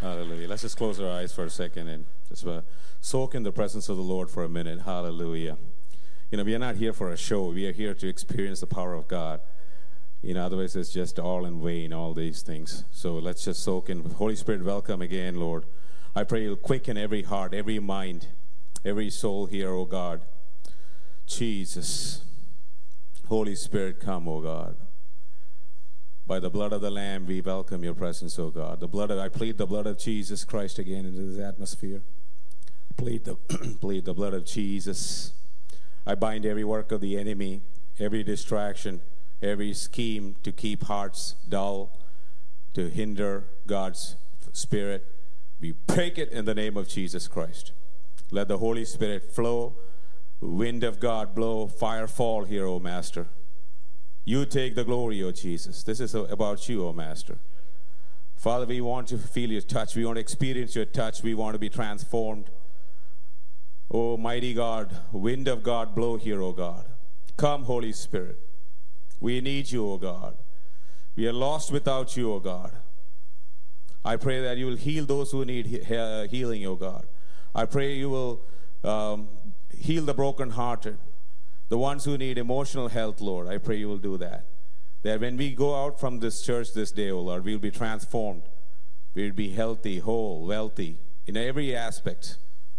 Hallelujah. Let's just close our eyes for a second and just soak in the presence of the Lord for a minute. Hallelujah. We are not here for a show. We are here to experience the power of God. Otherwise it's just all in vain, all these things. So let's just soak in. Holy Spirit, welcome again, Lord. I pray you'll quicken every heart, every mind, every soul here, oh God. Jesus. Holy Spirit, come, oh God. By the blood of the Lamb, we welcome your presence, O God. I plead the blood of Jesus Christ again into this atmosphere. Plead the blood of Jesus. I bind every work of the enemy, every distraction, every scheme to keep hearts dull, to hinder God's Spirit. We break it in the name of Jesus Christ. Let the Holy Spirit flow, wind of God blow, fire fall here, O Master. You take the glory, O Jesus. This is about you, O Master. Father, we want to feel your touch. We want to experience your touch. We want to be transformed. O mighty God, wind of God, blow here, O God. Come, Holy Spirit. We need you, O God. We are lost without you, O God. I pray that you will heal those who need healing, O God. I pray you will heal the brokenhearted. The ones who need emotional health, Lord, I pray you will do that. That when we go out from this church this day, oh Lord, we'll be transformed. We'll be healthy, whole, wealthy, in every aspect.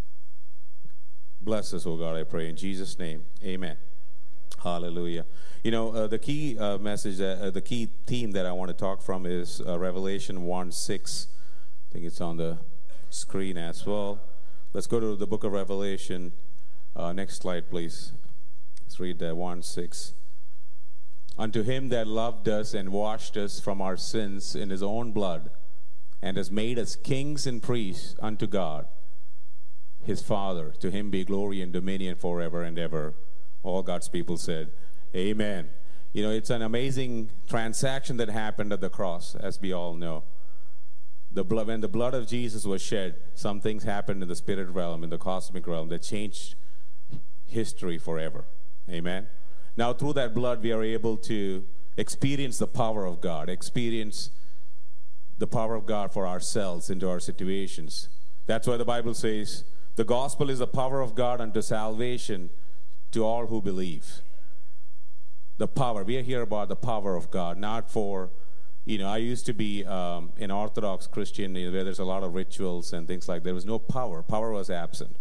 Bless us, oh God, I pray. In Jesus' name, amen. Hallelujah. The key message, the key theme that I want to talk from is Revelation 1:6. I think it's on the screen as well. Let's go to the book of Revelation. Next slide, please. Let's read that 1:6. Unto him that loved us and washed us from our sins in his own blood, and has made us kings and priests unto God, his Father. To him be glory and dominion forever and ever. All God's people said, amen. It's an amazing transaction that happened at the cross, as we all know. When the blood of Jesus was shed, some things happened in the spirit realm, in the cosmic realm, that changed history forever. Amen. Now through that blood we are able to experience the power of God, experience the power of God for ourselves into our situations. That's why the Bible says the gospel is the power of God unto salvation to all who believe. The power. We are here about the power of God, not for, I used to be an Orthodox Christian where there's a lot of rituals and things like that. There was no power. Power was absent.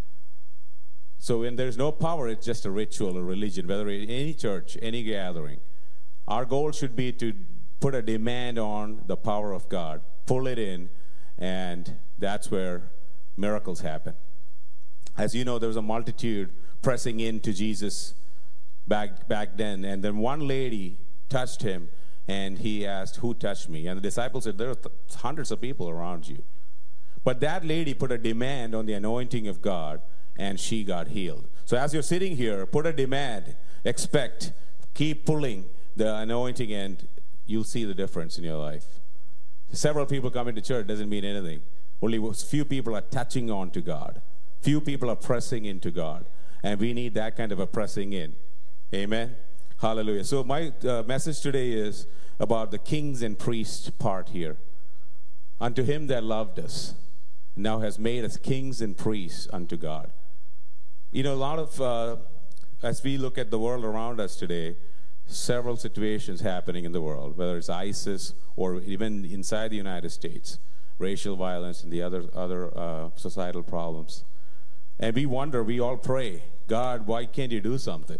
So when there's no power, it's just a ritual, a religion, whether in any church, any gathering. Our goal should be to put a demand on the power of God, pull it in, and that's where miracles happen. As you know, there was a multitude pressing into Jesus back then, and then one lady touched him, and he asked, who touched me? And the disciples said, there are hundreds of people around you. But that lady put a demand on the anointing of God, and she got healed. So as you're sitting here, put a demand, expect, keep pulling the anointing, and you'll see the difference in your life. Several people coming to church doesn't mean anything. Only few people are touching on to God. Few people are pressing into God. And we need that kind of a pressing in. Amen. Hallelujah. So my message today is about the kings and priests part here. Unto him that loved us, now has made us kings and priests unto God. A lot of, as we look at the world around us today, several situations happening in the world, whether it's ISIS or even inside the United States, racial violence and the other societal problems. And we wonder, we all pray, God, why can't you do something?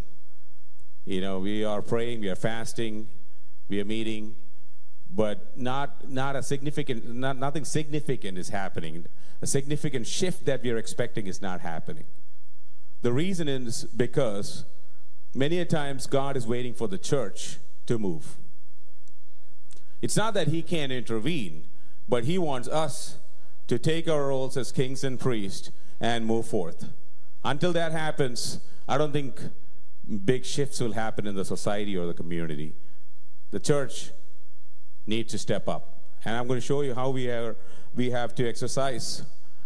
We are praying, we are fasting, we are meeting, but nothing significant is happening. A significant shift that we are expecting is not happening. The reason is because many a times God is waiting for the church to move. It's not that he can't intervene, but he wants us to take our roles as kings and priests and move forth. Until that happens, I don't think big shifts will happen in the society or the community. The church needs to step up. And I'm going to show you how we have to exercise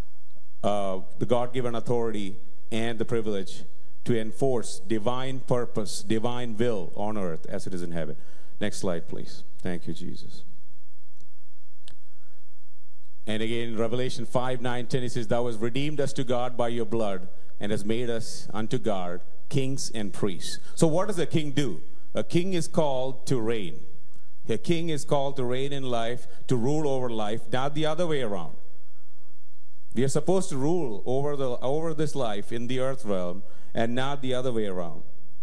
the God-given authority and the privilege to enforce divine purpose, divine will on earth as it is in heaven. Next slide, please. Thank you, Jesus. And again, in Revelation 5, 9, 10, it says, Thou hast redeemed us to God by your blood and has made us unto God kings and priests. So what does a king do? A king is called to reign. A king is called to reign in life, to rule over life, not the other way around. We are supposed to rule over this life in the earth realm and not the other way around.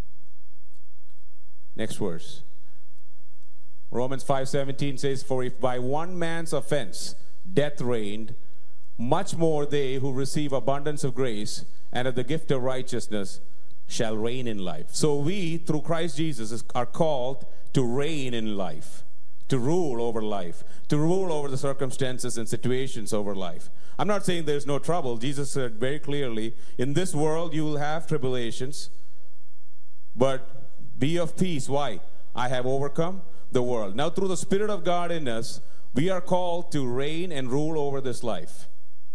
Next verse. Romans 5:17 says, For if by one man's offense death reigned, much more they who receive abundance of grace and of the gift of righteousness shall reign in life. So we, through Christ Jesus, are called to reign in life, to rule over life, to rule over the circumstances and situations over life. I'm not saying there's no trouble. Jesus said very clearly, in this world you will have tribulations, but be of peace. Why? I have overcome the world. Now, through the Spirit of God in us, we are called to reign and rule over this life.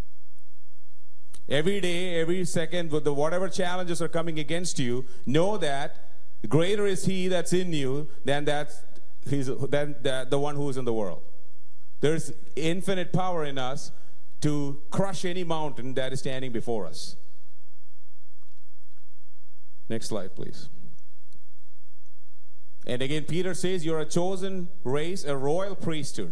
Every day, every second, with whatever challenges are coming against you, know that greater is He that's in you than the one who is in the world. There's infinite power in us to crush any mountain that is standing before us. Next slide, please. And again, Peter says, you're a chosen race, a royal priesthood.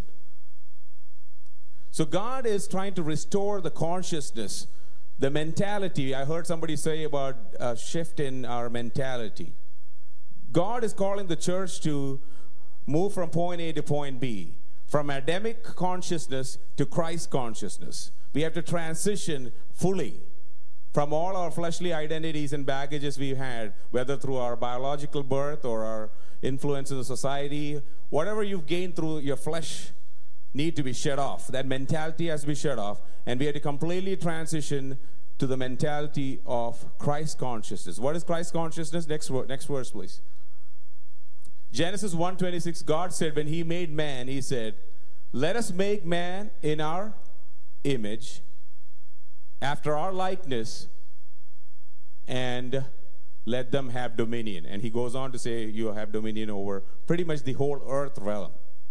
So God is trying to restore the consciousness, the mentality. I heard somebody say about a shift in our mentality. God is calling the church to move from point A to point B, from Adamic consciousness to Christ consciousness. We have to transition fully from all our fleshly identities and baggages we've had, whether through our biological birth or our influence in the society. Whatever you've gained through your flesh need to be shut off. That mentality has to be shut off, and we have to completely transition to the mentality of Christ consciousness. What is Christ consciousness? Next verse, please. Genesis 1:26, God said, when He made man, He said, let us make man in our image, after our likeness, and let them have dominion. And He goes on to say, you have dominion over pretty much the whole earth realm.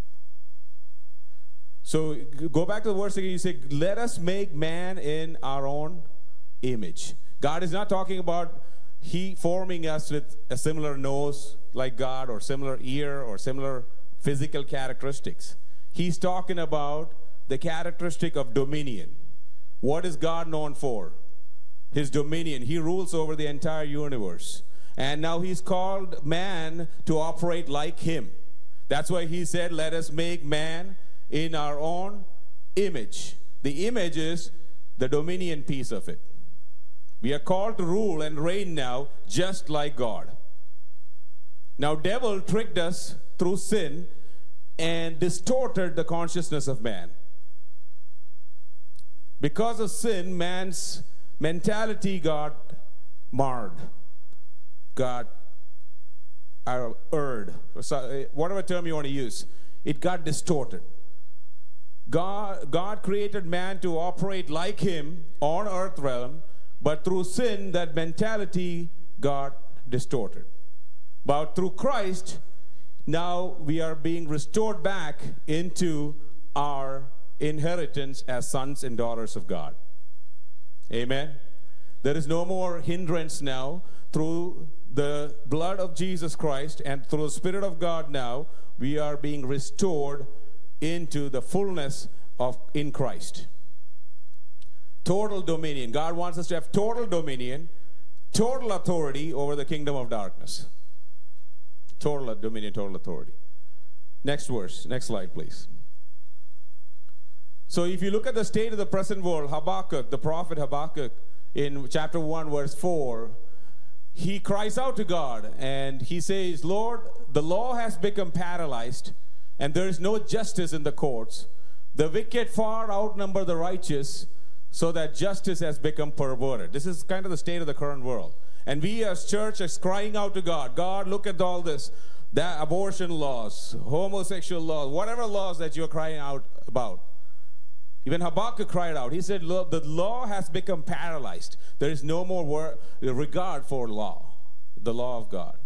So go back to the verse again. You say, let us make man in our own image. God is not talking about He forming us with a similar nose like God, or similar ear, or similar physical characteristics. He's talking about the characteristic of dominion. What is God known for? His dominion. He rules over the entire universe. And now He's called man to operate like Him. That's why He said, let us make man in our own image. The image is the dominion piece of it. We are called to rule and reign now just like God. Now, devil tricked us through sin and distorted the consciousness of man. Because of sin, man's mentality got marred, got erred, whatever term you want to use. It got distorted. God created man to operate like Him on earth realm, but through sin, that mentality got distorted. But through Christ, now we are being restored back into our inheritance as sons and daughters of God. Amen. There is no more hindrance now. Through the blood of Jesus Christ and through the Spirit of God now, we are being restored into the fullness of in Christ. Total dominion. God wants us to have total dominion, total authority over the kingdom of darkness. Total dominion, total authority. Next verse, next slide, please. So if you look at the state of the present world, Habakkuk, the prophet Habakkuk, in chapter 1, verse 4, he cries out to God and he says, Lord, the law has become paralyzed and there is no justice in the courts. The wicked far outnumber the righteous, so that justice has become perverted. This is kind of the state of the current world. And we as church are crying out to God. God, look at all this. That abortion laws, homosexual laws, whatever laws that you're crying out about. Even Habakkuk cried out. He said, look, the law has become paralyzed. There is no more regard for law, the law of God.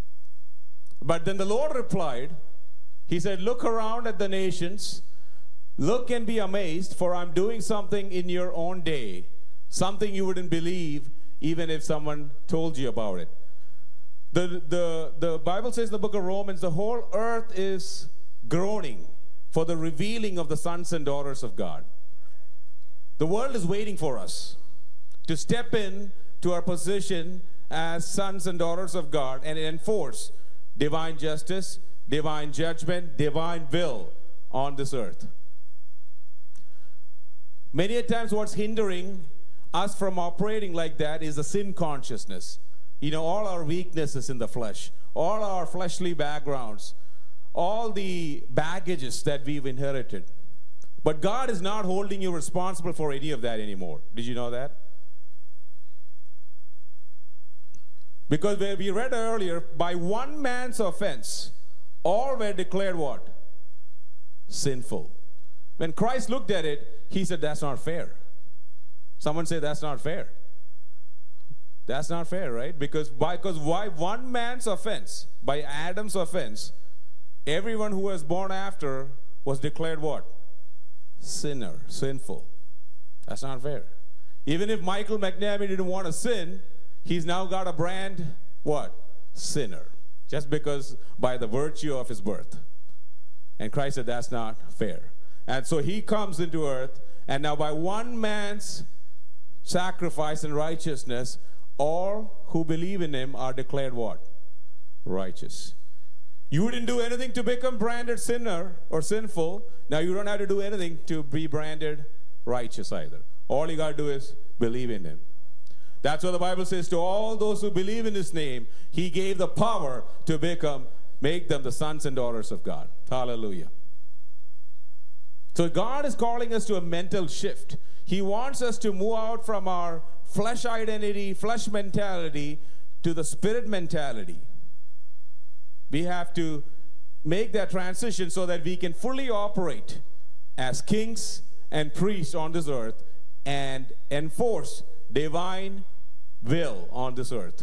But then the Lord replied, He said, look around at the nations. Look and be amazed, for I'm doing something in your own day, something you wouldn't believe even if someone told you about it. The Bible says in the book of Romans, the whole earth is groaning for the revealing of the sons and daughters of God. The world is waiting for us to step in to our position as sons and daughters of God and enforce divine justice, divine judgment, divine will on this earth. Many a times what's hindering us from operating like that is the sin consciousness. You know, all our weaknesses in the flesh, all our fleshly backgrounds, all the baggages that we've inherited. But God is not holding you responsible for any of that anymore. Did you know that? Because we read earlier, by one man's offense, all were declared what? Sinful. When Christ looked at it, he said, that's not fair. Someone say, that's not fair. That's not fair, right? Because why one man's offense, by Adam's offense, everyone who was born after was declared what? Sinner, sinful. That's not fair. Even if Michael McNamee didn't want to sin, he's now got a brand, what? Sinner. Just because by the virtue of his birth. And Christ said that's not fair. And so he comes into earth, and now by one man's sacrifice and righteousness, all who believe in him are declared what? Righteous. You didn't do anything to become branded sinner or sinful. Now you don't have to do anything to be branded righteous either. All you got to do is believe in him. That's what the Bible says, to all those who believe in his name, he gave the power to make them the sons and daughters of God. Hallelujah. So God is calling us to a mental shift. He wants us to move out from our flesh identity, flesh mentality, to the spirit mentality. We have to make that transition so that we can fully operate as kings and priests on this earth and enforce divine will on this earth.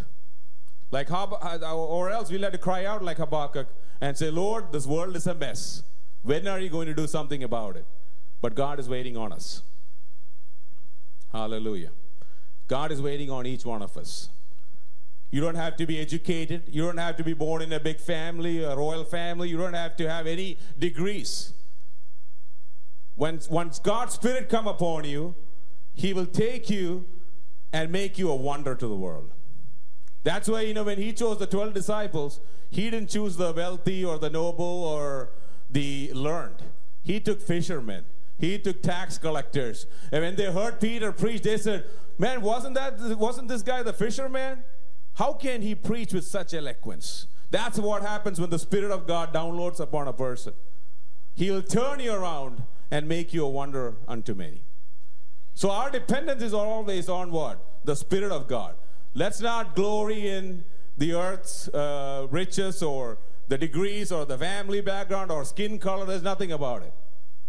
Or else we'll have to cry out like Habakkuk and say, Lord, this world is a mess. When are you going to do something about it? But God is waiting on us. Hallelujah. God is waiting on each one of us. You don't have to be educated. You don't have to be born in a big family, a royal family. You don't have to have any degrees. Once God's Spirit come upon you, he will take you and make you a wonder to the world. That's why, when he chose the 12 disciples, he didn't choose the wealthy or the noble or the learned. He took fishermen. He took tax collectors. And when they heard Peter preach, they said, man, wasn't this guy the fisherman? How can he preach with such eloquence? That's what happens when the Spirit of God downloads upon a person. He'll turn you around and make you a wonder unto many. So our dependence is always on what? The Spirit of God. Let's not glory in the earth's riches or the degrees or the family background or skin color. There's nothing about it.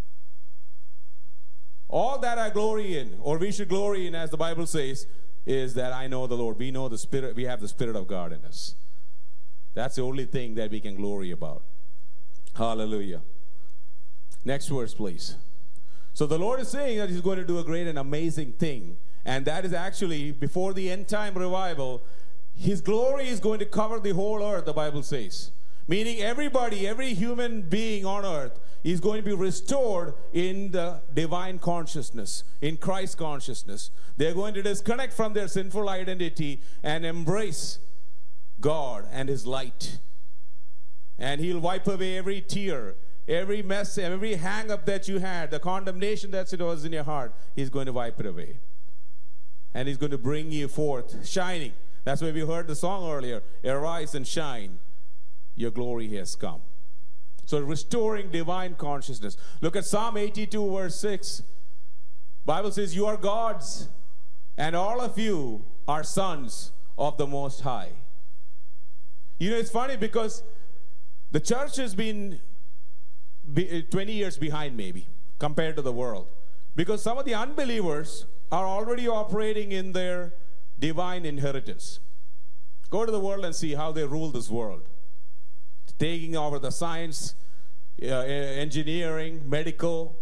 All that I glory in, or we should glory in, as the Bible says, is that I know the Lord. We know the Spirit. We have the Spirit of God in us. That's the only thing that we can glory about. Hallelujah. Next verse, please. So the Lord is saying that he's going to do a great and amazing thing. And that is actually, before the end time revival, his glory is going to cover the whole earth, the Bible says. Meaning everybody, every human being on earth is going to be restored in the divine consciousness, in Christ consciousness. They're going to disconnect from their sinful identity and embrace God and his light. And he'll wipe away every tear, every mess, every hang-up that you had, the condemnation that was in your heart. He's going to wipe it away. And he's going to bring you forth shining. That's why we heard the song earlier, arise and shine. Your glory has come. So restoring divine consciousness. Look at Psalm 82 verse 6. Bible says, you are gods, and all of you are sons of the Most High. It's funny because the church has been 20 years behind maybe compared to the world. Because some of the unbelievers are already operating in their divine inheritance. Go to the world and see how they rule this world. Taking over the science, engineering, medical,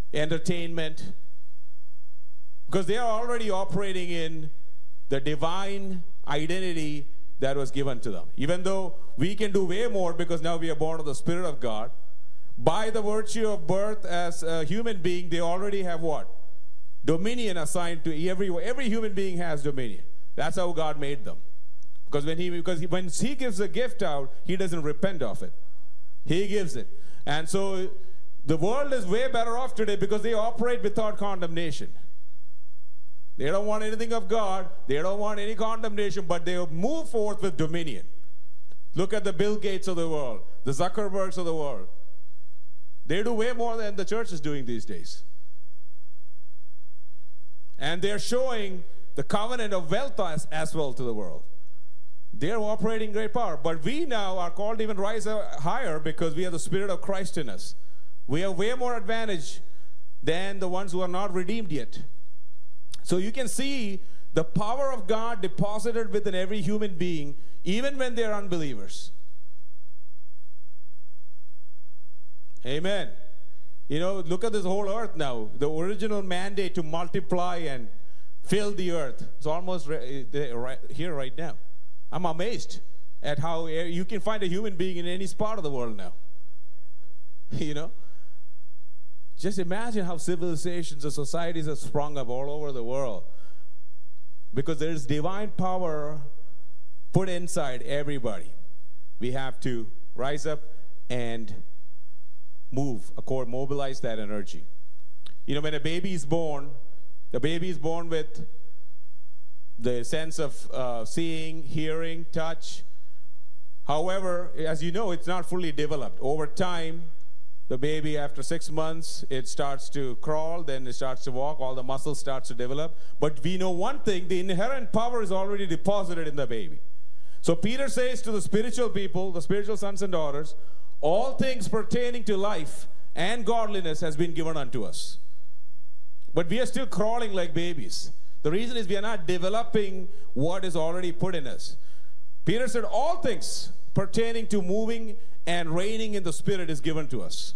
entertainment, because they are already operating in the divine identity that was given to them. Even though we can do way more because now we are born of the Spirit of God, by the virtue of birth as a human being, they already have what? Dominion assigned to every human being has dominion. That's how God made them. Because when he gives a gift out, he doesn't repent of it. He gives it. And so the world is way better off today because they operate without condemnation. They don't want anything of God. They don't want any condemnation, but they move forth with dominion. Look at the Bill Gates of the world, the Zuckerbergs of the world. They do way more than the church is doing these days. And they're showing the covenant of wealth as well to the world. They're operating great power. But we now are called to even rise higher because we have the Spirit of Christ in us. We have way more advantage than the ones who are not redeemed yet. So you can see the power of God deposited within every human being, even when they're unbelievers. Amen. You know, look at this whole earth now. The original mandate to multiply and fill the earth is almost here right now. I'm amazed at how you can find a human being in any spot of the world now. You know? Just imagine how civilizations and societies have sprung up all over the world. Because there is divine power put inside everybody. We have to rise up and mobilize that energy. You know, when a baby is born, the baby is born with the sense of seeing, hearing, touch. However, as you know, it's not fully developed. Over time, the baby, after 6 months, it starts to crawl, then it starts to walk, all the muscles starts to develop. But we know one thing, the inherent power is already deposited in the baby. So Peter says to the spiritual people, the spiritual sons and daughters, all things pertaining to life and godliness has been given unto us. But we are still crawling like babies. The reason is we are not developing what is already put in us. Peter said all things pertaining to moving and reigning in the Spirit is given to us.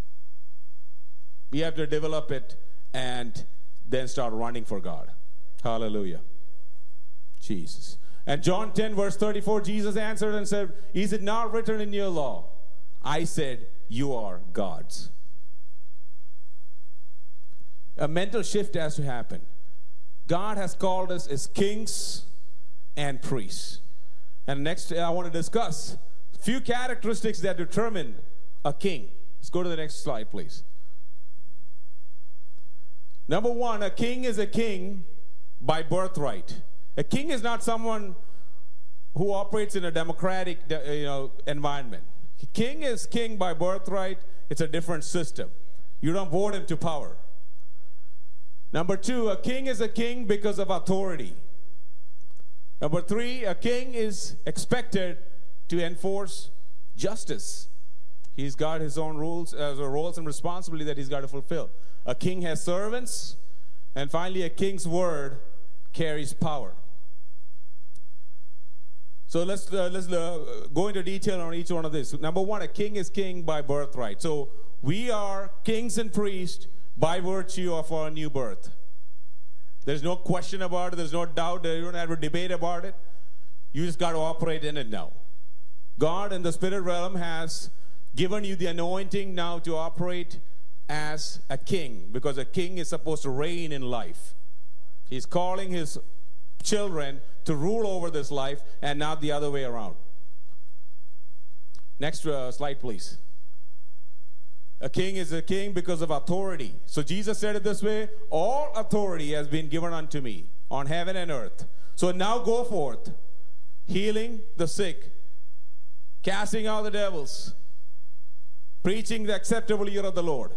We have to develop it and then start running for God. Hallelujah. Jesus. And John 10 verse 34, Jesus answered and said, is it not written in your law? I said, you are God's. A mental shift has to happen. God has called us as kings and priests. And next I want to discuss a few characteristics that determine a king. Let's go to the next slide, please. Number one, a king is a king by birthright. A king is not someone who operates in a democratic environment. King is king by birthright. It's a different system. You don't vote him to power. Number two, a king is a king because of authority. Number three, a king is expected to enforce justice. He's got his own roles and responsibility that he's got to fulfill. A king has servants. And finally, a king's word carries power. So let's go into detail on each one of this. Number one, a king is king by birthright. So we are kings and priests by virtue of our new birth. There's no question about it. There's no doubt. You don't have to debate about it. You just got to operate in it now. God in the spirit realm has given you the anointing now to operate as a king, because a king is supposed to reign in life. He's calling his children to rule over this life and not the other way around. Next slide, please. A king is a king because of authority. So Jesus said it this way, all authority has been given unto me on heaven and earth. So now go forth, healing the sick, casting out the devils, preaching the acceptable year of the Lord.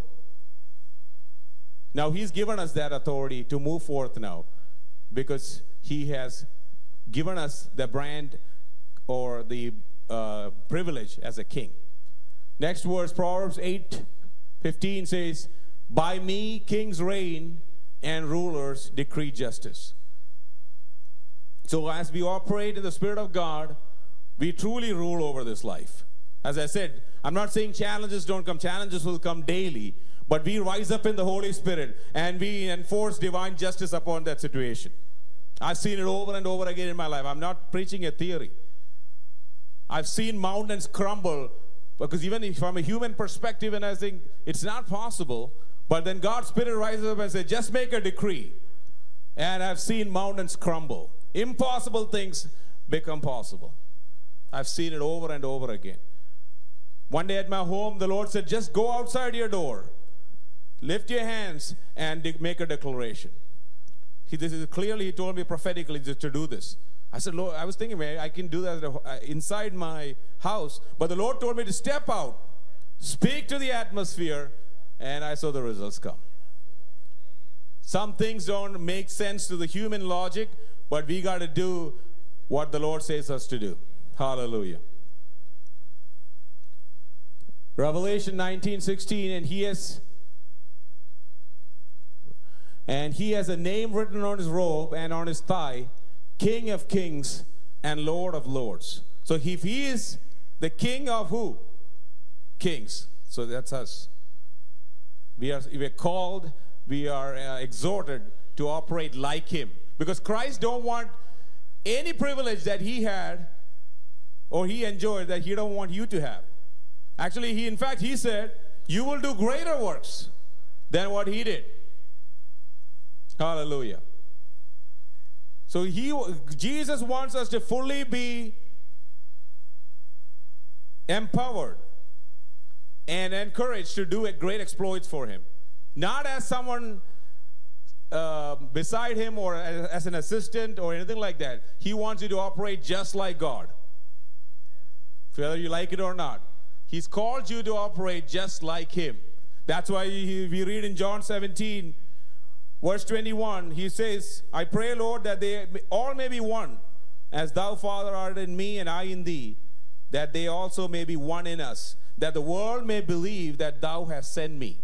Now he's given us that authority to move forth now, because he has given us the brand or the privilege as a king. Next verse, Proverbs 8:15 says, by me kings reign and rulers decree justice. So as we operate in the Spirit of God, we truly rule over this life. As I said, I'm not saying challenges don't come. Challenges will come daily. But we rise up in the Holy Spirit and we enforce divine justice upon that situation. I've seen it over and over again in my life. I'm not preaching a theory. I've seen mountains crumble, because even from a human perspective, and I think it's not possible, but then God's Spirit rises up and says, just make a decree. And I've seen mountains crumble. Impossible things become possible. I've seen it over and over again. One day at my home, the Lord said, just go outside your door, lift your hands, and make a declaration. He told me prophetically to do this. I said, Lord, I was thinking, man, I can do that inside my house. But the Lord told me to step out, speak to the atmosphere, and I saw the results come. Some things don't make sense to the human logic, but we got to do what the Lord says us to do. Hallelujah. Revelation 19:16, and he has a name written on his robe and on his thigh, King of Kings and Lord of Lords. So if he is the King of who? Kings. So that's us. We are called, we are exhorted to operate like him. Because Christ don't want any privilege that he had or he enjoyed that he don't want you to have. Actually, he said, you will do greater works than what he did. Hallelujah. So Jesus wants us to fully be empowered and encouraged to do great exploits for him. Not as someone beside him or as an assistant or anything like that. He wants you to operate just like God. Whether you like it or not. He's called you to operate just like him. That's why we read in John 17, verse 21, he says, I pray, Lord, that they all may be one, as thou, Father, art in me and I in thee, that they also may be one in us, that the world may believe that thou hast sent me.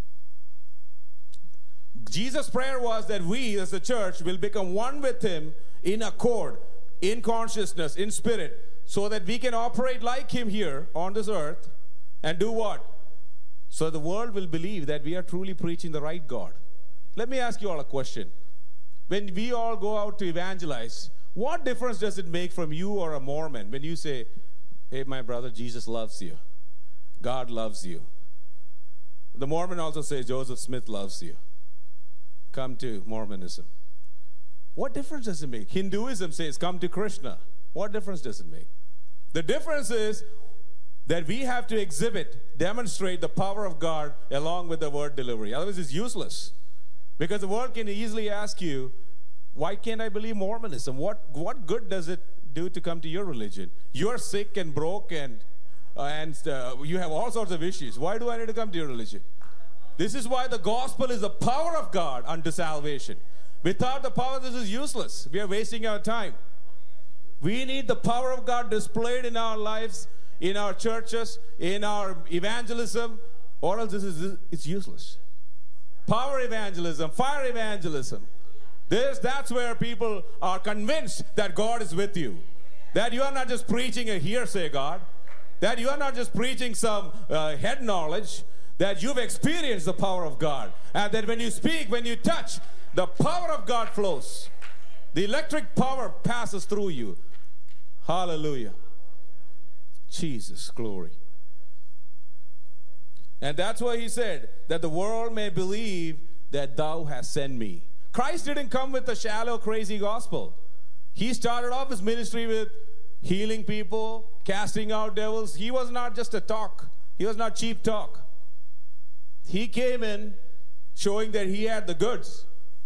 Jesus' prayer was that we as a church will become one with him in accord, in consciousness, in spirit, so that we can operate like him here on this earth and do what? So the world will believe that we are truly preaching the right God. Let me ask you all a question. When we all go out to evangelize, what difference does it make from you or a Mormon when you say, hey, my brother, Jesus loves you. God loves you. The Mormon also says Joseph Smith loves you. Come to Mormonism. What difference does it make? Hinduism says come to Krishna. What difference does it make? The difference is that we have to demonstrate the power of God along with the word delivery. Otherwise, it's useless. Because the world can easily ask you, why can't I believe Mormonism? What good does it do to come to your religion? You're sick and broke and you have all sorts of issues. Why do I need to come to your religion? This is why the gospel is the power of God unto salvation. Without the power, this is useless. We are wasting our time. We need the power of God displayed in our lives, in our churches, in our evangelism, or else it's useless. Power evangelism, fire evangelism. That's where people are convinced that God is with you. That you are not just preaching a hearsay God. That you are not just preaching some head knowledge. That you've experienced the power of God. And that when you speak, when you touch, the power of God flows. The electric power passes through you. Hallelujah. Jesus, glory. And that's why he said that the world may believe that thou hast sent me. Christ didn't come with a shallow, crazy gospel. He started off his ministry with healing people, casting out devils. He was not just a talk. He was not cheap talk. He came in showing that he had the goods.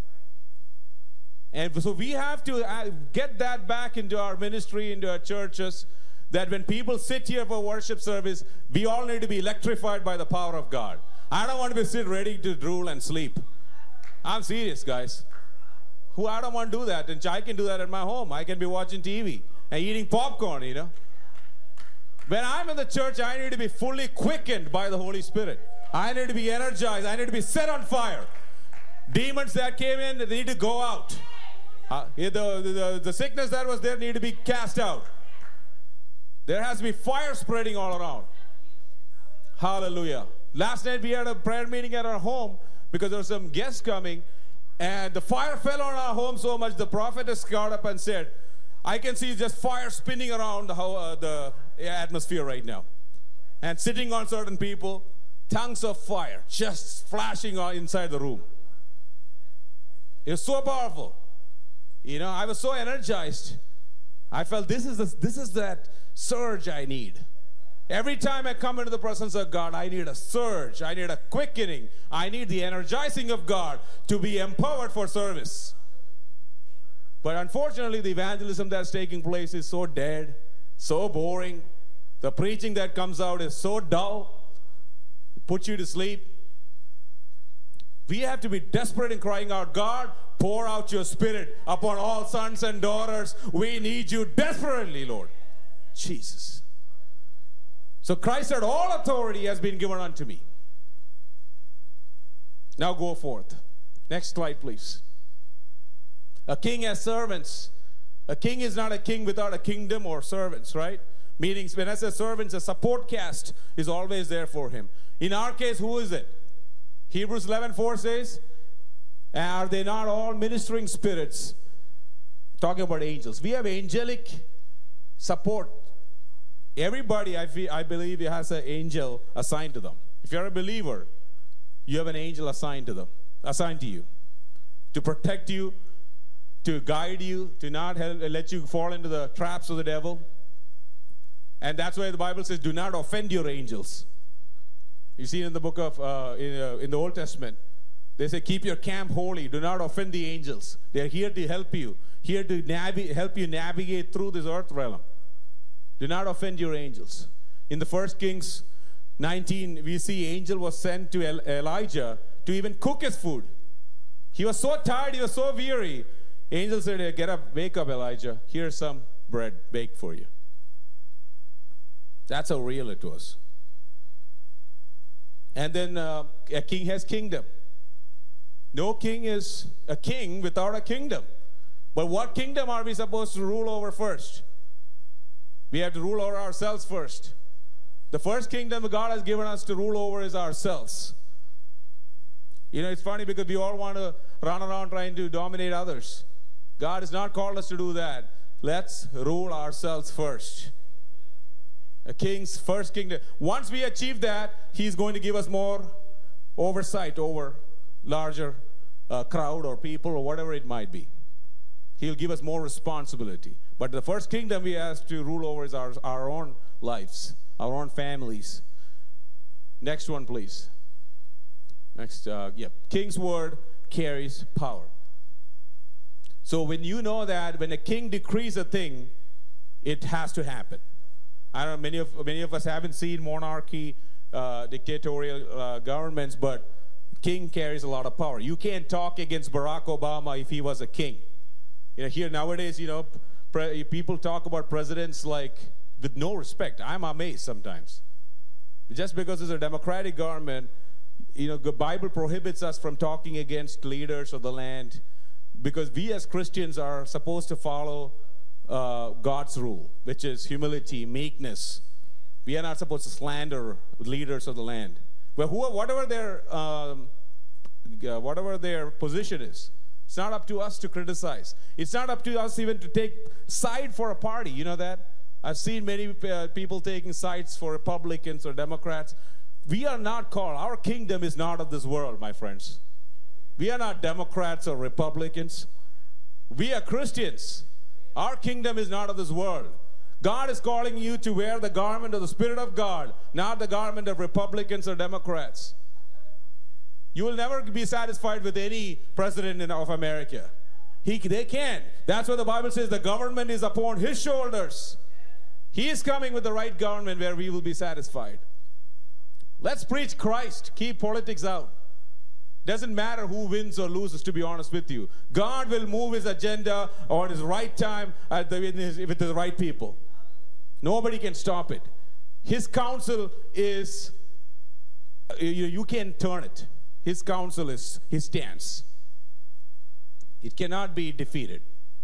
And so we have to get that back into our ministry, into our churches, that when people sit here for worship service, we all need to be electrified by the power of God. I don't want to be sit ready to drool and sleep. I'm serious, guys. I don't want to do that. And I can do that at my home. I can be watching TV and eating popcorn, you know. When I'm in the church, I need to be fully quickened by the Holy Spirit. I need to be energized. I need to be set on fire. Demons that came in, they need to go out. The sickness that was there need to be cast out. There has to be fire spreading all around. Hallelujah. Last night we had a prayer meeting at our home because there were some guests coming, and the fire fell on our home so much the prophetess got up and said, I can see just fire spinning around the atmosphere right now. And sitting on certain people, tongues of fire just flashing on inside the room. It was so powerful. You know, I was so energized. I felt this is that surge I need. Every time I come into the presence of God, I need a surge. I need a quickening. I need the energizing of God to be empowered for service. But unfortunately, the evangelism that's taking place is so dead, so boring. The preaching that comes out is so dull. It puts you to sleep. We have to be desperate in crying out, God, pour out your Spirit upon all sons and daughters. We need you desperately, Lord. Jesus. So Christ said, all authority has been given unto me. Now go forth. Next slide, please. A king has servants. A king is not a king without a kingdom or servants, right? Meaning, when I say servants, a support cast is always there for him. In our case, who is it? Hebrews 11:4 says, are they not all ministering spirits? Talking about angels. We have angelic support. Everybody, I believe, has an angel assigned to them. If you're a believer, you have an angel assigned to you, to protect you, to guide you, to not let you fall into the traps of the devil. And that's why the Bible says, do not offend your angels. You see in the book of, in the Old Testament, they say, keep your camp holy. Do not offend the angels. They're here to help you, here to help you navigate through this earth realm. Do not offend your angels. In the 1 Kings 19, we see angel was sent to Elijah to even cook his food. He was so tired, he was so weary. Angel said, hey, get up, wake up, Elijah. Here's some bread baked for you. That's how real it was. And then a king has kingdom. No king is a king without a kingdom. But what kingdom are we supposed to rule over first? We have to rule over ourselves first. The first kingdom God has given us to rule over is ourselves. You know, it's funny because we all want to run around trying to dominate others. God has not called us to do that. Let's rule ourselves first. A king's first kingdom. Once we achieve that, he's going to give us more oversight over larger crowd or people or whatever it might be. He'll give us more responsibility. But the first kingdom we have to rule over is our own lives, our own families. Next one, please. Next, King's word carries power. So when you know that when a king decrees a thing, it has to happen. I don't know, many of us haven't seen monarchy, dictatorial governments, but king carries a lot of power. You can't talk against Barack Obama if he was a king. You know, here nowadays, you know, people talk about presidents like with no respect. I'm amazed sometimes. Just because it's a democratic government, you know, the Bible prohibits us from talking against leaders of the land because we as Christians are supposed to follow God's rule, which is humility, meekness. We are not supposed to slander leaders of the land. But whatever their position is, it's not up to us to criticize. It's not up to us even to take side for a party. You know that? I've seen many people taking sides for Republicans or Democrats. We are not called. Our kingdom is not of this world, my friends. We are not Democrats or Republicans. We are Christians. Our kingdom is not of this world. God is calling you to wear the garment of the Spirit of God, not the garment of Republicans or Democrats. You will never be satisfied with any president of America. They can't. That's what the Bible says. The government is upon his shoulders. He is coming with the right government where we will be satisfied. Let's preach Christ. Keep politics out. Doesn't matter who wins or loses, to be honest with you. God will move his agenda on his right time with the right people. Nobody can stop it. His counsel is, you can't turn it. His counsel is his stance. It cannot be defeated.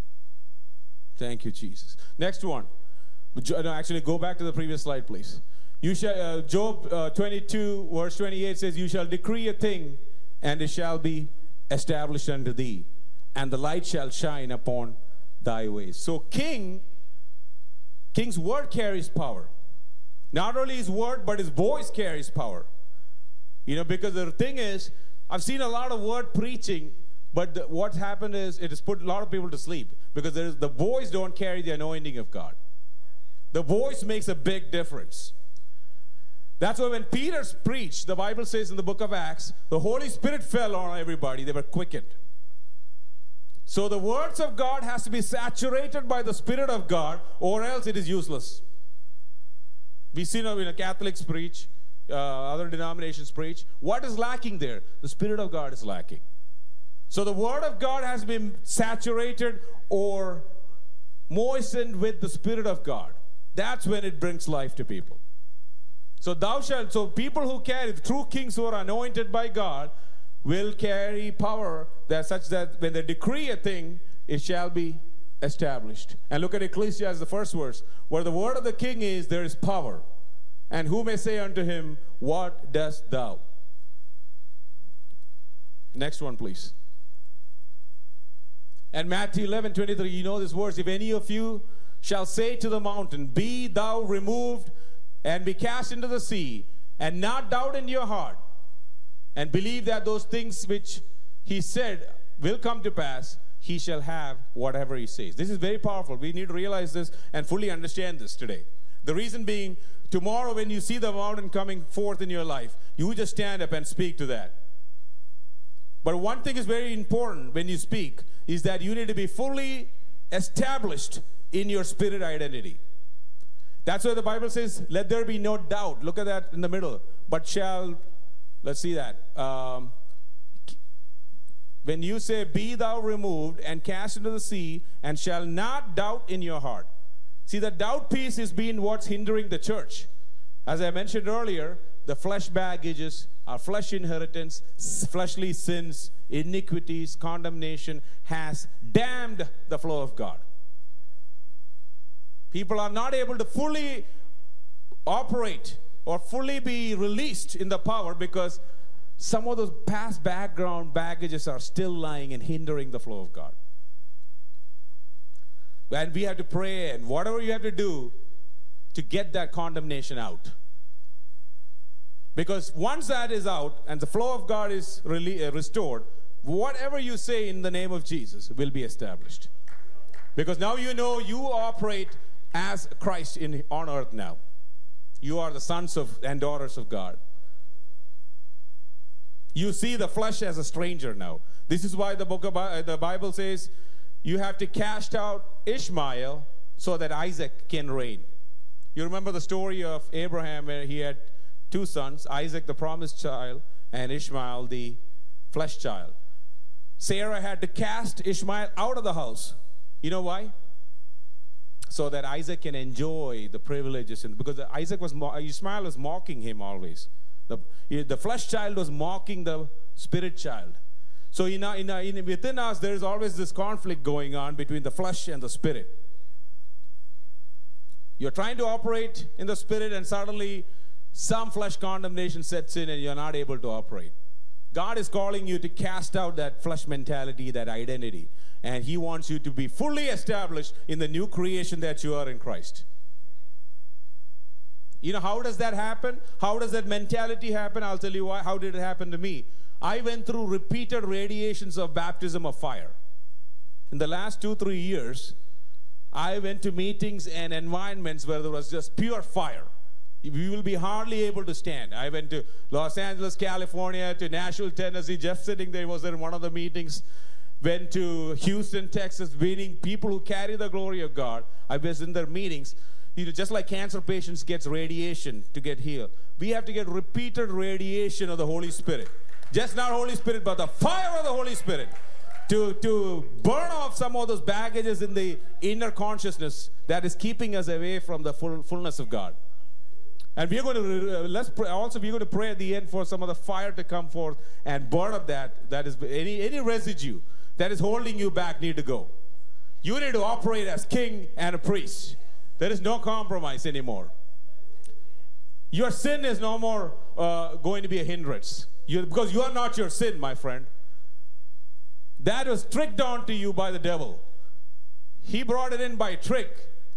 Thank you, Jesus. Next one. No, actually, go back to the previous slide, please. You shall, Job 22, verse 28 says, you shall decree a thing, and it shall be established unto thee, and the light shall shine upon thy ways. So king's word carries power. Not only his word, but his voice carries power. You know, because the thing is, I've seen a lot of word preaching, but what's happened is it has put a lot of people to sleep, because the voice don't carry the anointing of God. The voice makes a big difference. That's why when Peter preached, the Bible says in the book of Acts, the Holy Spirit fell on everybody. They were quickened. So the words of God has to be saturated by the Spirit of God, or else it is useless. We see now when Catholics preach, other denominations preach. What is lacking there? The Spirit of God is lacking. So the Word of God has been saturated or moistened with the Spirit of God. That's when it brings life to people. So people who carry, true kings who are anointed by God, will carry power that such that when they decree a thing, it shall be established. And look at Ecclesiastes, the first verse, where the word of the king is, there is power. And who may say unto him, what dost thou? Next one, please. And Matthew 11:23, you know this verse, if any of you shall say to the mountain, be thou removed and be cast into the sea, and not doubt in your heart, and believe that those things which he said will come to pass, he shall have whatever he says. This is very powerful. We need to realize this and fully understand this today. The reason being, tomorrow when you see the mountain coming forth in your life, you just stand up and speak to that. But one thing is very important when you speak, is that you need to be fully established in your spirit identity. That's why the Bible says, let there be no doubt. Look at that in the middle. But let's see that. When you say, be thou removed and cast into the sea, and shall not doubt in your heart. See, the doubt piece is being what's hindering the church. As I mentioned earlier, the flesh baggages, our flesh inheritance, fleshly sins, iniquities, condemnation has damned the flow of God. People are not able to fully operate or fully be released in the power because some of those past background baggages are still lying and hindering the flow of God. And we have to pray and whatever you have to do to get that condemnation out. Because once that is out and the flow of God is restored, whatever you say in the name of Jesus will be established. Because now you know you operate as Christ on earth now. You are the sons and daughters of God. You see the flesh as a stranger now. This is why the Bible says you have to cast out Ishmael so that Isaac can reign. You remember the story of Abraham where he had two sons, Isaac the promised child and Ishmael the flesh child. Sarah had to cast Ishmael out of the house. You know why? So that Isaac can enjoy the privileges. Because Ishmael was mocking him always. The flesh child was mocking the spirit child. So within us, there is always this conflict going on between the flesh and the spirit. You're trying to operate in the spirit and suddenly some flesh condemnation sets in and you're not able to operate. God is calling you to cast out that flesh mentality, that identity. And He wants you to be fully established in the new creation that you are in Christ. You know, how does that happen? How does that mentality happen? I'll tell you why. How did it happen to me? I went through repeated radiations of baptism of fire. In the last 2-3 years, I went to meetings and environments where there was just pure fire. We will be hardly able to stand. I went to Los Angeles, California, to Nashville, Tennessee. Jeff sitting there was in one of the meetings. Went to Houston, Texas, meeting people who carry the glory of God. I was in their meetings. You know, just like cancer patients get radiation to get healed, we have to get repeated radiation of the Holy Spirit. Just not Holy Spirit, but the fire of the Holy Spirit to burn off some of those baggages in the inner consciousness that is keeping us away from the fullness of God. And we're going to we're going to pray at the end for some of the fire to come forth and burn up that is any residue that is holding you back need to go. You need to operate as king and a priest. There is no compromise anymore. Your sin is no more going to be a hindrance. Because you are not your sin, my friend. That was tricked onto you by the devil. He brought it in by trick.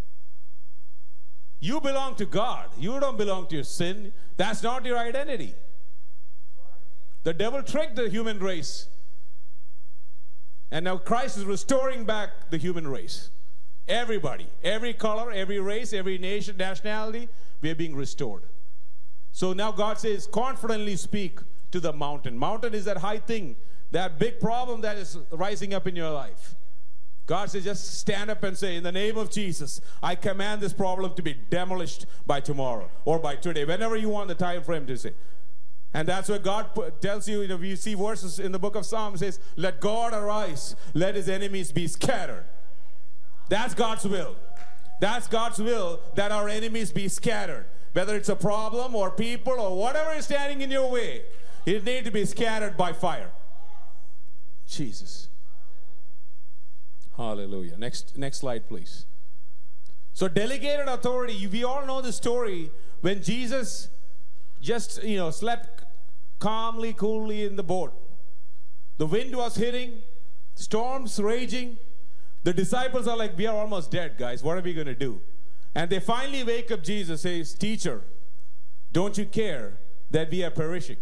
You belong to God. You don't belong to your sin. That's not your identity. The devil tricked the human race. And now Christ is restoring back the human race. Everybody, every color, every race, every nation, nationality, we are being restored. So now God says, confidently speak to the mountain. Mountain is that high thing, that big problem that is rising up in your life. God says, just stand up and say, in the name of Jesus, I command this problem to be demolished by tomorrow or by today, whenever you want the time frame to say. And that's what God tells you. You see verses in the book of Psalms, says, let God arise, let his enemies be scattered. That's God's will. That's God's will, that our enemies be scattered. Whether it's a problem or people or whatever is standing in your way, it needs to be scattered by fire. Jesus. Hallelujah. Next slide, please. So delegated authority. We all know the story when Jesus just, slept calmly, coolly in the boat. The wind was hitting, storms raging. The disciples are like, we are almost dead, guys. What are we going to do? And they finally wake up Jesus, says, teacher, don't you care that we are perishing?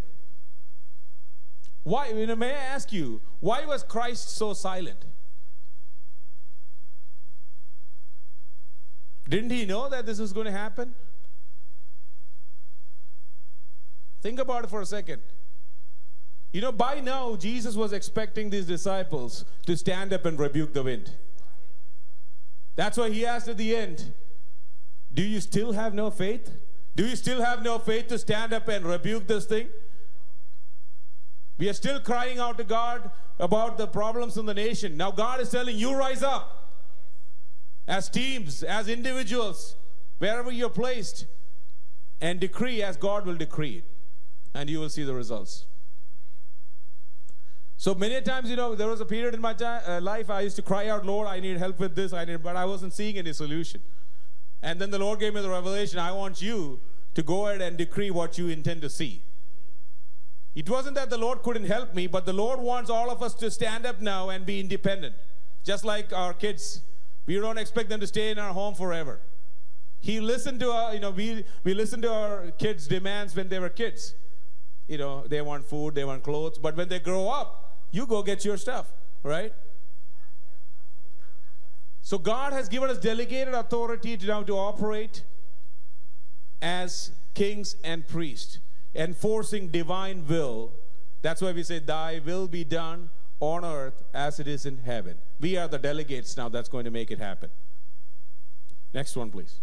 Why? May I ask you, why was Christ so silent? Didn't he know that this was going to happen? Think about it for a second. By now, Jesus was expecting these disciples to stand up and rebuke the wind. That's why he asked at the end, do you still have no faith? Do you still have no faith to stand up and rebuke this thing? We are still crying out to God about the problems in the nation. Now God is telling you, rise up. As teams, as individuals, wherever you're placed, and decree as God will decree it. And you will see the results. So many times, there was a period in my life I used to cry out, Lord, I need help with this, but I wasn't seeing any solution. And then the Lord gave me the revelation, I want you to go ahead and decree what you intend to see. It wasn't that the Lord couldn't help me, but the Lord wants all of us to stand up now and be independent. Just like our kids. We don't expect them to stay in our home forever. He listened to our, we listened to our kids' demands when they were kids. They want food, they want clothes. But when they grow up, you go get your stuff, right? So God has given us delegated authority now to operate as kings and priests, enforcing divine will. That's why we say, thy will be done on earth as it is in heaven. We are the delegates now that's going to make it happen. Next one, please.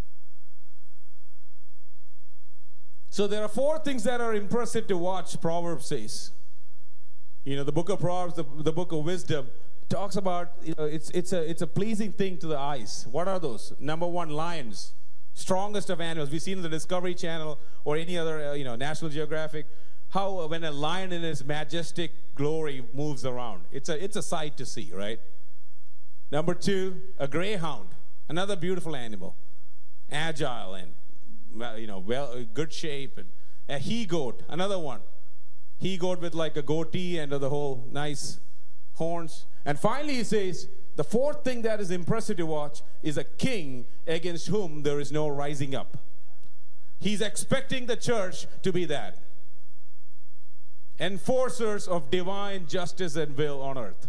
So there are 4 things that are impressive to watch, Proverbs says. The book of Proverbs, the book of wisdom, talks about, it's a pleasing thing to the eyes. What are those? Number 1, lions. Strongest of animals. We've seen in the Discovery Channel or any other, National Geographic, how when a lion in its majestic glory moves around. It's a sight to see, right? Number 2, a greyhound. Another beautiful animal. Agile and, good shape. And a he-goat, another one. He-goat with like a goatee and the whole nice horns. And finally he says, the 4th thing that is impressive to watch is a king against whom there is no rising up. He's expecting the church to be that. Enforcers of divine justice and will on earth.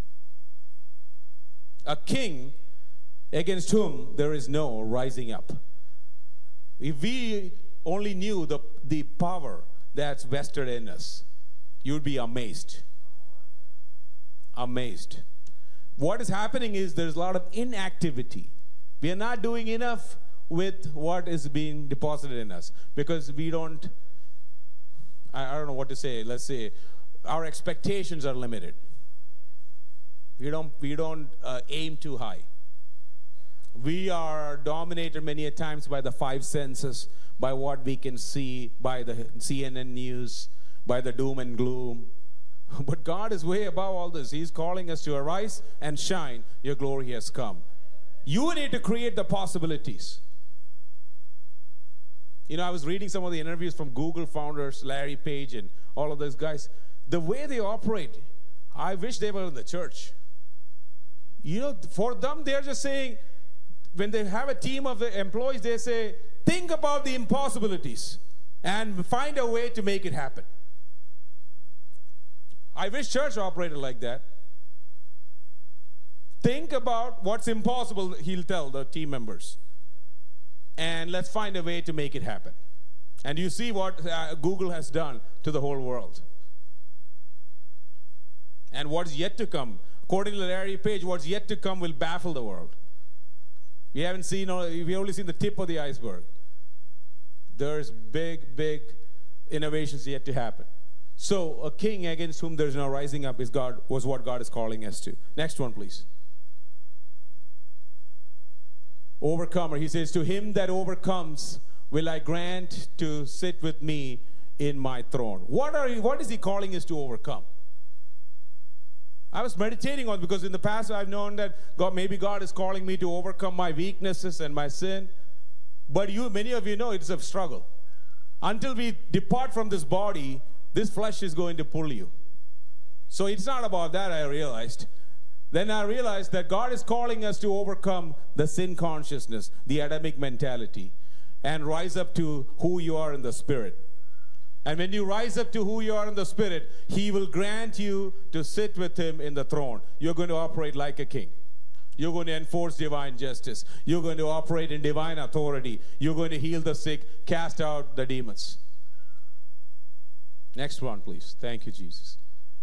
A king against whom there is no rising up. If we only knew the power that's vested in us, you'd be amazed. Amazed. What is happening is there's a lot of inactivity. We are not doing enough with what is being deposited in us because we don't, I don't know what to say. Let's say our expectations are limited. We don't aim too high. We are dominated many a times by the 5 senses, by what we can see, by the CNN news, by the doom and gloom. But God is way above all this. He's calling us to arise and shine. Your glory has come. You need to create the possibilities. You know, I was reading some of the interviews from Google founders, Larry Page and all of those guys. The way they operate, I wish they were in the church. You know, for them, they're just saying, when they have a team of the employees, they say, think about the impossibilities and find a way to make it happen. I wish church operated like that. Think about what's impossible, he'll tell the team members. And let's find a way to make it happen. And you see what Google has done to the whole world. And what's yet to come, according to Larry Page, what's yet to come will baffle the world. We've only seen the tip of the iceberg. There's big, big innovations yet to happen. So a king against whom there's no rising up was what God is calling us to. Next one, please. Overcomer. He says, to him that overcomes will I grant to sit with me in my throne. What is he calling us to overcome? I was meditating on, because in the past I've known that maybe God is calling me to overcome my weaknesses and my sin. But many of you know it's a struggle. Until we depart from this body, this flesh is going to pull you. So it's not about that, I realized. Then I realized that God is calling us to overcome the sin consciousness, the Adamic mentality, and rise up to who you are in the Spirit. And when you rise up to who you are in the Spirit, He will grant you to sit with Him in the throne. You're going to operate like a king. You're going to enforce divine justice. You're going to operate in divine authority. You're going to heal the sick, cast out the demons. Next one, please. Thank you, Jesus.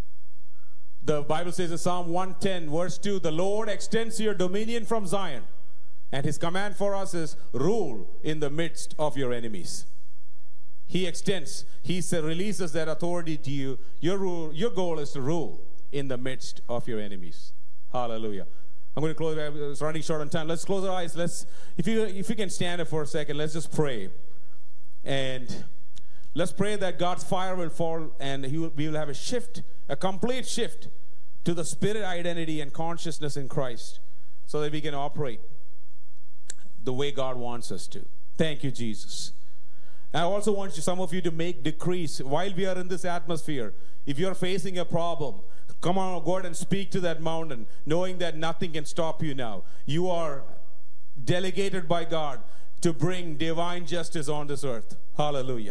The Bible says in Psalm 110, verse 2, the Lord extends your dominion from Zion, and His command for us is rule in the midst of your enemies. He extends, He releases that authority to you. Your goal is to rule in the midst of your enemies. Hallelujah. I'm going to close. It's running short on time. Let's close our eyes. If you can stand up for a second, let's just pray. And let's pray that God's fire will fall, and we will have a shift, a complete shift to the spirit identity and consciousness in Christ, so that we can operate the way God wants us to. Thank you, Jesus. I also want some of you to make decrees while we are in this atmosphere. If you're facing a problem, come on, go ahead and speak to that mountain, knowing that nothing can stop you now. You are delegated by God to bring divine justice on this earth. Hallelujah.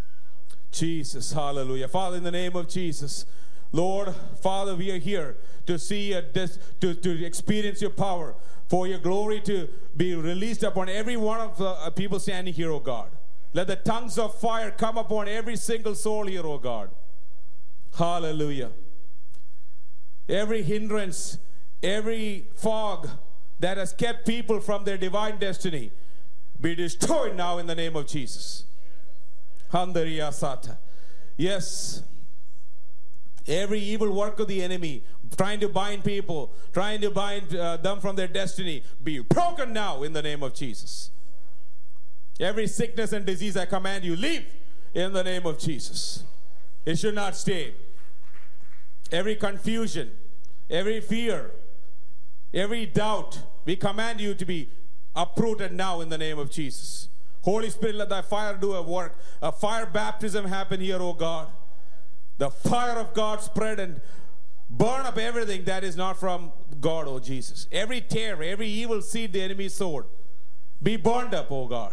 Jesus, hallelujah. Father, in the name of Jesus, Lord, Father, we are here to see to experience your power, for your glory to be released upon every one of the people standing here, oh God. Let the tongues of fire come upon every single soul here, oh God. Hallelujah. Every hindrance, every fog that has kept people from their divine destiny, be destroyed now in the name of Jesus. Handariya Sata. Yes. Every evil work of the enemy, trying to bind people, trying to bind them from their destiny, be broken now in the name of Jesus. Every sickness and disease, I command you, leave in the name of Jesus. It should not stay. Every confusion, every fear, every doubt, we command you to be uprooted now in the name of Jesus. Holy Spirit, let thy fire do a work. A fire baptism happen here, oh God. The fire of God spread and burn up everything that is not from God, oh Jesus. Every tear, every evil seed the enemy sowed, be burned up, oh God.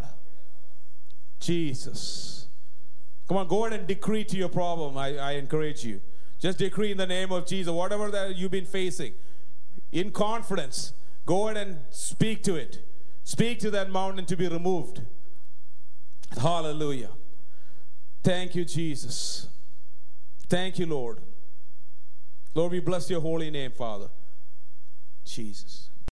Jesus. Come on, go ahead and decree to your problem. I encourage you. Just decree in the name of Jesus. Whatever that you've been facing, in confidence, go ahead and speak to it. Speak to that mountain to be removed. Hallelujah. Thank you, Jesus. Thank you, Lord. Lord, we bless your holy name, Father. Jesus.